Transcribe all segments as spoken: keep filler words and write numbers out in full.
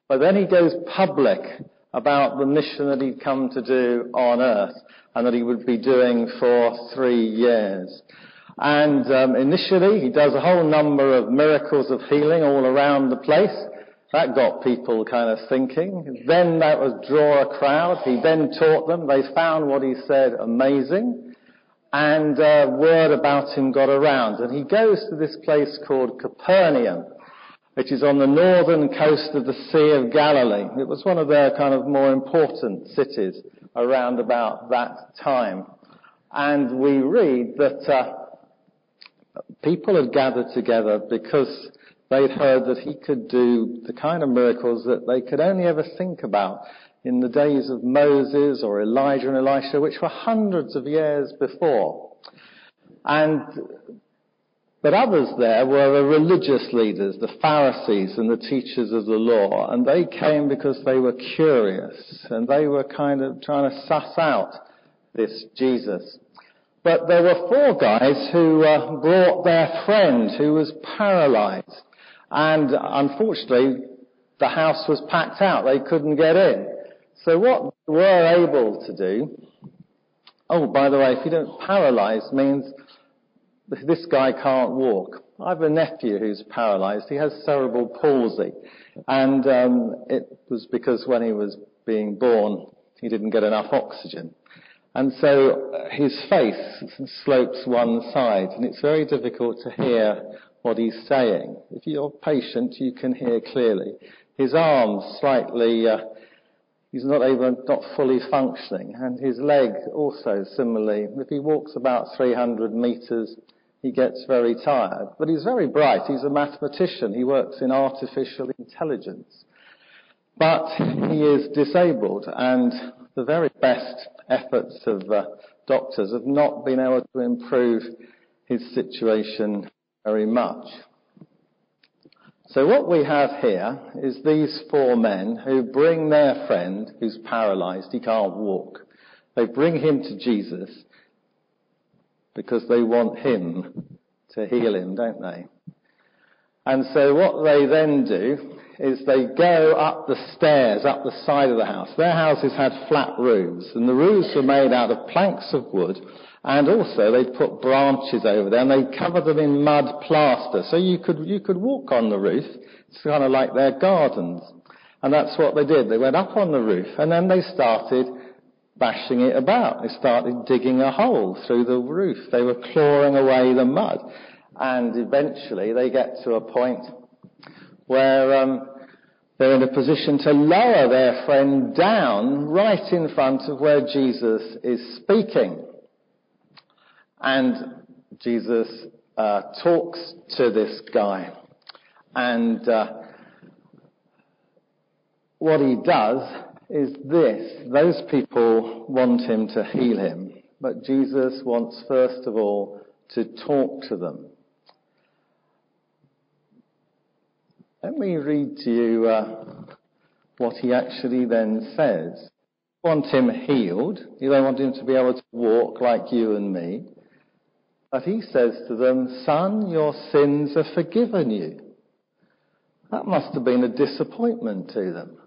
But then he goes public about the mission that he'd come to do on earth and that he would be doing for three years. And um, initially he does a whole number of miracles of healing all around the place. That got people kind of thinking. Then that was draw a crowd. He then taught them. They found what he said amazing. And uh, word about him got around. And he goes to this place called Capernaum, which is on the northern coast of the Sea of Galilee. It was one of their kind of more important cities around about that time. And we read that uh, people had gathered together because they'd heard that he could do the kind of miracles that they could only ever think about in the days of Moses or Elijah and Elisha, which were hundreds of years before. And but others there were the religious leaders, the Pharisees and the teachers of the law, and they came because they were curious and they were kind of trying to suss out this Jesus. But there were four guys who uh, brought their friend who was paralyzed. And unfortunately, the house was packed out. They couldn't get in. So what they were able to do... Oh, by the way, if you don't paralyzed means this guy can't walk. I have a nephew who's paralyzed. He has cerebral palsy. And um, it was because when he was being born, he didn't get enough oxygen. And so his face slopes one side, and it's very difficult to hear what he's saying. If you're patient, you can hear clearly. His arms slightly, uh, he's not able, not fully functioning, and his leg also similarly. If he walks about three hundred metres, he gets very tired. But he's very bright. He's a mathematician. He works in artificial intelligence. But he is disabled, and the very best efforts of uh, doctors have not been able to improve his situation very much. So what we have here is these four men who bring their friend who's paralyzed, he can't walk. They bring him to Jesus because they want him to heal him, don't they? And so what they then do is they go up the stairs, up the side of the house. Their houses had flat roofs, and the roofs were made out of planks of wood, and also they put branches over there, and they covered them in mud plaster, so you could you could walk on the roof. It's kind of like their gardens. And that's what they did. They went up on the roof, and then they started bashing it about. They started digging a hole through the roof. They were clawing away the mud. And eventually they get to a point where um, they're in a position to lower their friend down right in front of where Jesus is speaking. And Jesus uh, talks to this guy. And uh, what he does is this. Those people want him to heal him. But Jesus wants, first of all, to talk to them. Let me read to you uh, what he actually then says. You want him healed. You don't want him to be able to walk like you and me. But he says to them, "Son, your sins are forgiven you." That must have been a disappointment to them.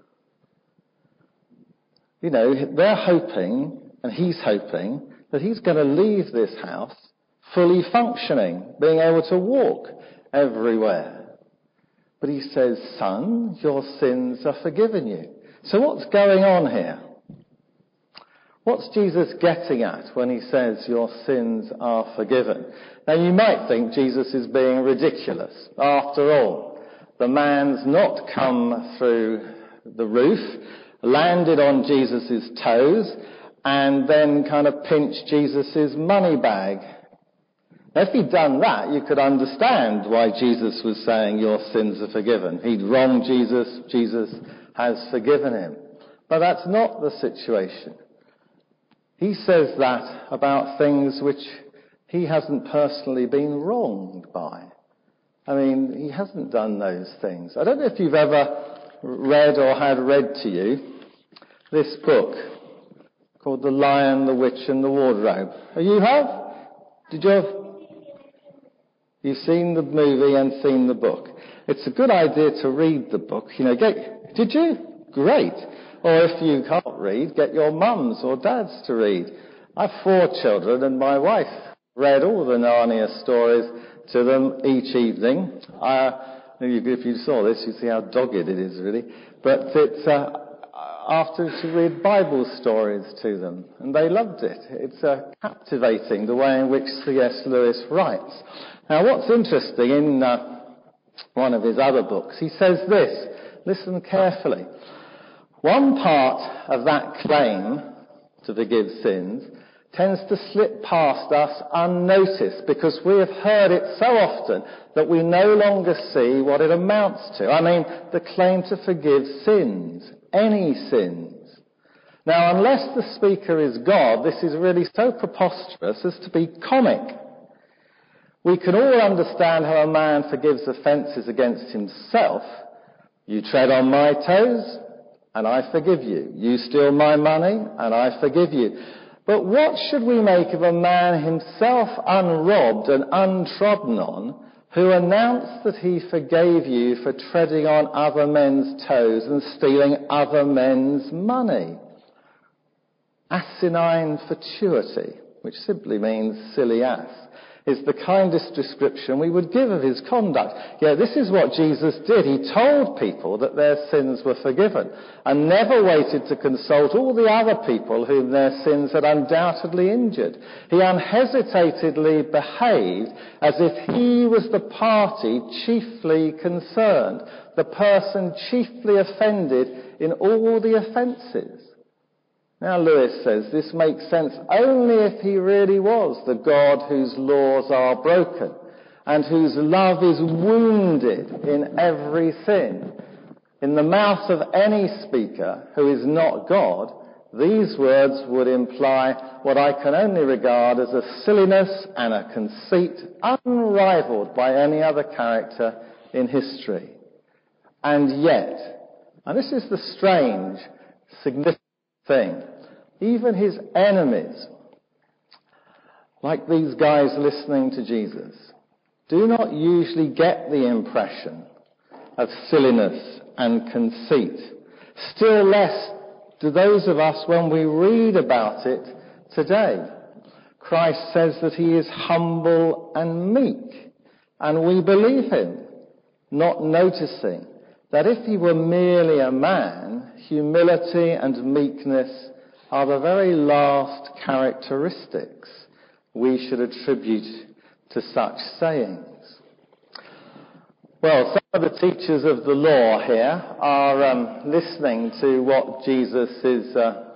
You know, they're hoping, and he's hoping, that he's going to leave this house fully functioning, being able to walk everywhere. But he says, "Son, your sins are forgiven you." So what's going on here? What's Jesus getting at when he says your sins are forgiven? Now you might think Jesus is being ridiculous. After all, the man's not come through the roof, landed on Jesus' toes, and then kind of pinched Jesus' money bag. If he'd done that, you could understand why Jesus was saying your sins are forgiven. He'd wronged Jesus, Jesus has forgiven him. But that's not the situation. He says that about things which he hasn't personally been wronged by. I mean, he hasn't done those things. I don't know if you've ever read or had read to you this book called The Lion, the Witch and the Wardrobe. Oh, you have? Did you have? You've seen the movie and seen the book. it's a good idea to read the book. You know, get, did you? Great. Or if you can't read, get your mums or dads to read. I have four children, and my wife read all the Narnia stories to them each evening. Uh, if you saw this, you'd see how dogged it is, really. But it's uh, after to read Bible stories to them, and they loved it. It's uh, captivating the way in which C S Lewis writes. Now, what's interesting in uh, one of his other books, he says this. Listen carefully. One part of that claim to forgive sins tends to slip past us unnoticed because we have heard it so often that we no longer see what it amounts to. I mean, the claim to forgive sins, any sins. Now, unless the speaker is God, this is really so preposterous as to be comic. We can all understand how a man forgives offences against himself. You tread on my toes, and I forgive you. You steal my money, and I forgive you. But what should we make of a man himself unrobbed and untrodden on, who announced that he forgave you for treading on other men's toes and stealing other men's money? Asinine fatuity, which simply means silly ass, is the kindest description we would give of his conduct. Yeah, this is what Jesus did. He told people that their sins were forgiven and never waited to consult all the other people whom their sins had undoubtedly injured. He unhesitatingly behaved as if he was the party chiefly concerned, the person chiefly offended in all the offences. Now, Lewis says this makes sense only if he really was the God whose laws are broken and whose love is wounded in every sin. In the mouth of any speaker who is not God, these words would imply what I can only regard as a silliness and a conceit unrivaled by any other character in history. And yet, and this is the strange, significant thing, even his enemies, like these guys listening to Jesus, do not usually get the impression of silliness and conceit. Still less do those of us when we read about it today. Christ says that he is humble and meek, and we believe him, not noticing that if he were merely a man, humility and meekness are the very last characteristics we should attribute to such sayings. Well, some of the teachers of the law here are um, listening to what Jesus is uh,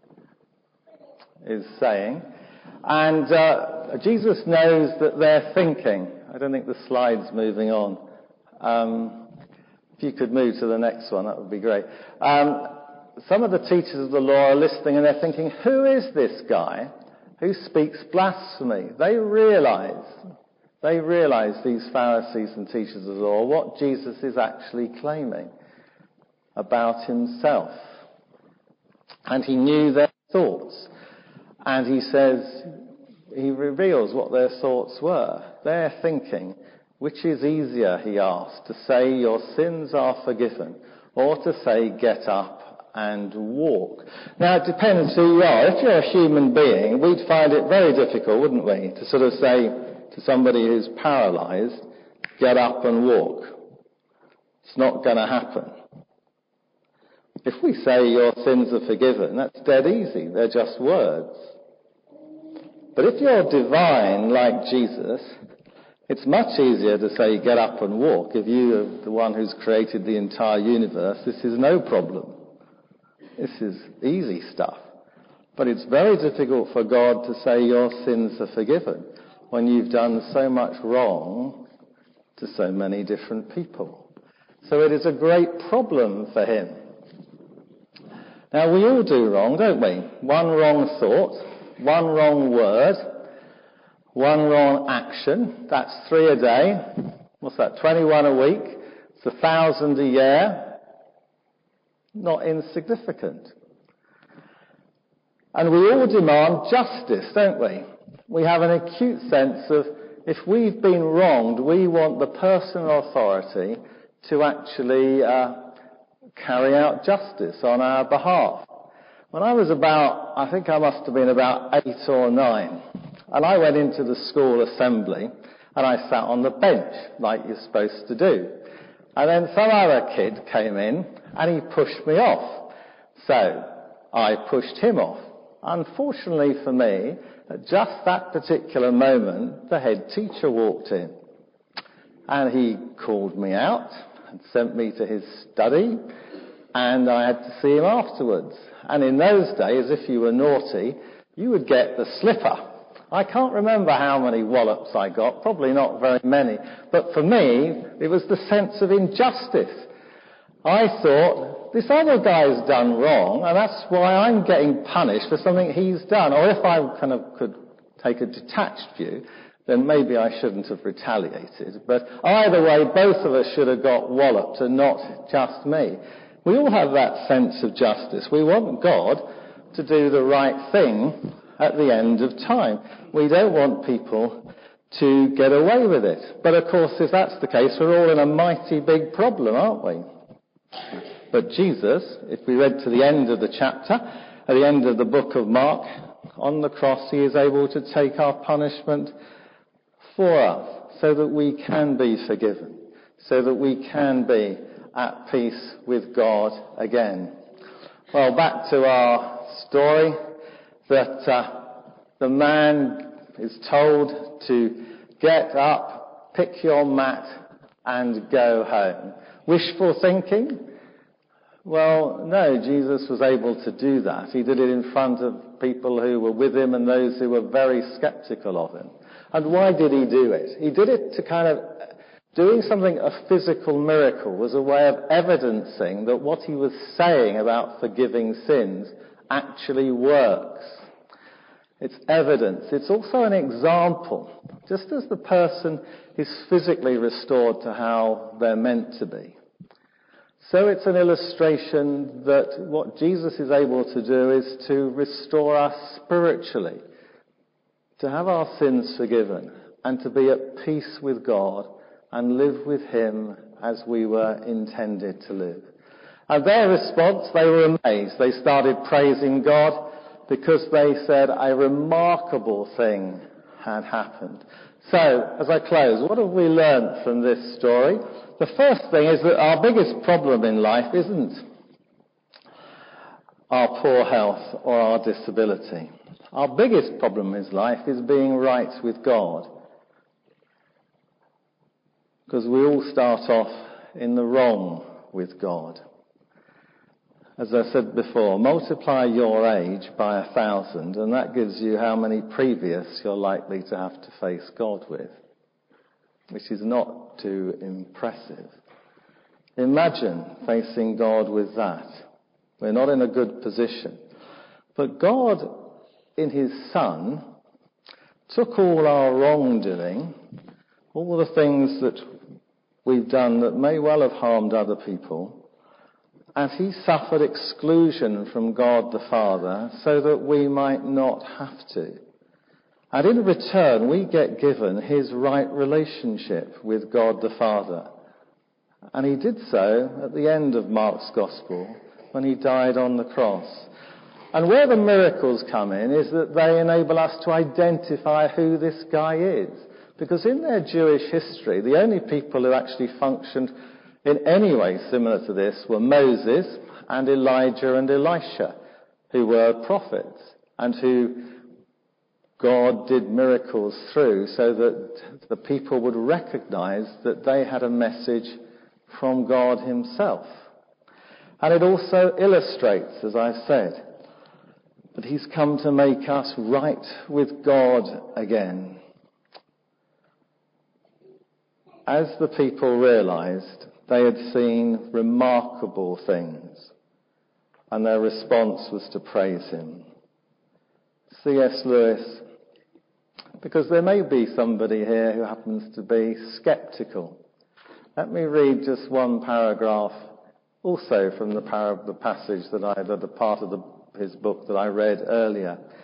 is saying, and uh, Jesus knows that they're thinking. I don't think the slide's moving on. Um, if you could move to the next one, that would be great. Um, some of the teachers of the law are listening and they're thinking, who is this guy who speaks blasphemy? They realize, they realize, these Pharisees and teachers of the law, what Jesus is actually claiming about himself. And he knew their thoughts. And he says, he reveals what their thoughts were. They're thinking, which is easier, he asked, to say your sins are forgiven, or to say get up and walk? Now, it depends who you are. If you're a human being, we'd find it very difficult, wouldn't we, to sort of say to somebody who's paralysed, get up and walk. It's not going to happen. If we say your sins are forgiven, that's dead easy. They're just words. But if you're divine like Jesus, it's much easier to say get up and walk. If you are the one who's created the entire universe, this is no problem. This is easy stuff. But it's very difficult for God to say your sins are forgiven when you've done so much wrong to so many different people. So it is a great problem for him. Now, we all do wrong, don't we? One wrong thought, one wrong word, one wrong action. That's three a day. What's that? twenty-one a week. It's a thousand a year. Not insignificant. And we all demand justice, don't we? We have an acute sense of if we've been wronged, we want the person in authority to actually uh, carry out justice on our behalf. When I was about, I think I must have been about eight or nine, and I went into the school assembly and I sat on the bench like you're supposed to do. And then some other kid came in and he pushed me off. So I pushed him off. Unfortunately for me, at just that particular moment, the head teacher walked in. And he called me out and sent me to his study, and I had to see him afterwards. And in those days, if you were naughty, you would get the slipper. I can't remember how many wallops I got, probably not very many. But for me, it was the sense of injustice. I thought, this other guy's done wrong, and that's why I'm getting punished for something he's done. Or if I kind of could take a detached view, then maybe I shouldn't have retaliated. But either way, both of us should have got walloped and not just me. We all have that sense of justice. We want God to do the right thing at the end of time. We don't want people to get away with it. But of course, if that's the case, we're all in a mighty big problem, aren't we? But Jesus, if we read to the end of the chapter, at the end of the book of Mark, on the cross, he is able to take our punishment for us so that we can be forgiven, so that we can be at peace with God again. Well, back to our story, that uh, the man is told to get up, pick your mat, and go home. Wishful thinking? Well, no, Jesus was able to do that. He did it in front of people who were with him and those who were very sceptical of him. And why did he do it? He did it to kind of, doing something, a physical miracle, was a way of evidencing that what he was saying about forgiving sins actually works. It's evidence. It's also an example. Just as the person is physically restored to how they're meant to be, so it's an illustration that what Jesus is able to do is to restore us spiritually, to have our sins forgiven, and to be at peace with God and live with him as we were intended to live. And their response, they were amazed. They started praising God because they said a remarkable thing had happened. So, as I close, what have we learned from this story? The first thing is that our biggest problem in life isn't our poor health or our disability. Our biggest problem in life is being right with God. Because we all start off in the wrong with God. As I said before, multiply your age by a thousand, and that gives you how many previous you're likely to have to face God with, which is not too impressive. Imagine facing God with that. We're not in a good position. But God, in his Son, took all our wrongdoing, all the things that we've done that may well have harmed other people, and he suffered exclusion from God the Father so that we might not have to. And in return, we get given his right relationship with God the Father. And he did so at the end of Mark's Gospel when he died on the cross. And where the miracles come in is that they enable us to identify who this guy is. Because in their Jewish history, the only people who actually functioned in any way similar to this were Moses and Elijah and Elisha, who were prophets and who God did miracles through so that the people would recognize that they had a message from God himself. And it also illustrates, as I said, that he's come to make us right with God again. As the people realized, they had seen remarkable things, and their response was to praise him. C S Lewis, because there may be somebody here who happens to be sceptical. Let me read just one paragraph, also from the, par- the passage that I, the part of the, his book that I read earlier.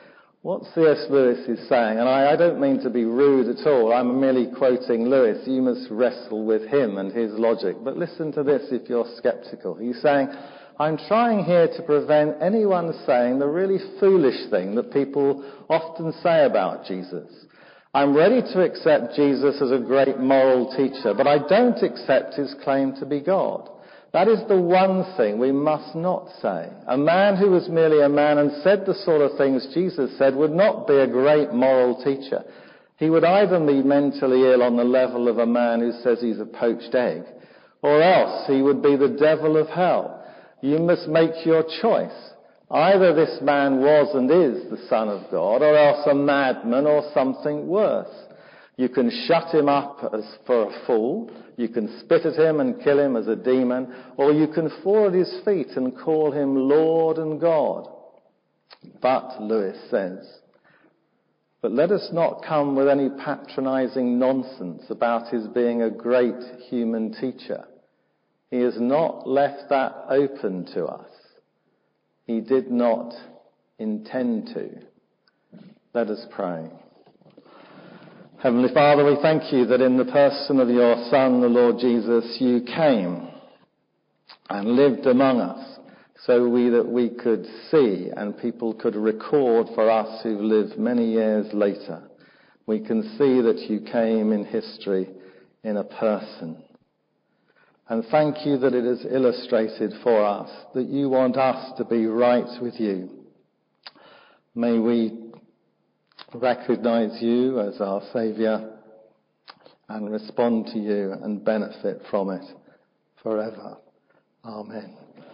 What C S Lewis is saying, and I, I don't mean to be rude at all, I'm merely quoting Lewis, you must wrestle with him and his logic, but listen to this if you're sceptical. He's saying, I'm trying here to prevent anyone saying the really foolish thing that people often say about Jesus. I'm ready to accept Jesus as a great moral teacher, but I don't accept his claim to be God. That is the one thing we must not say. A man who was merely a man and said the sort of things Jesus said would not be a great moral teacher. He would either be mentally ill on the level of a man who says he's a poached egg, or else he would be the devil of hell. You must make your choice. Either this man was and is the Son of God, or else a madman or something worse. You can shut him up as for a fool, you can spit at him and kill him as a demon, or you can fall at his feet and call him Lord and God. But, Lewis says, but let us not come with any patronizing nonsense about his being a great human teacher. He has not left that open to us. He did not intend to. Let us pray. Heavenly Father, we thank you that in the person of your Son, the Lord Jesus, you came and lived among us so we that we could see and people could record for us who live many years later. We can see that you came in history in a person. And thank you that it is illustrated for us that you want us to be right with you. May we recognize you as our Saviour and respond to you and benefit from it forever. Amen.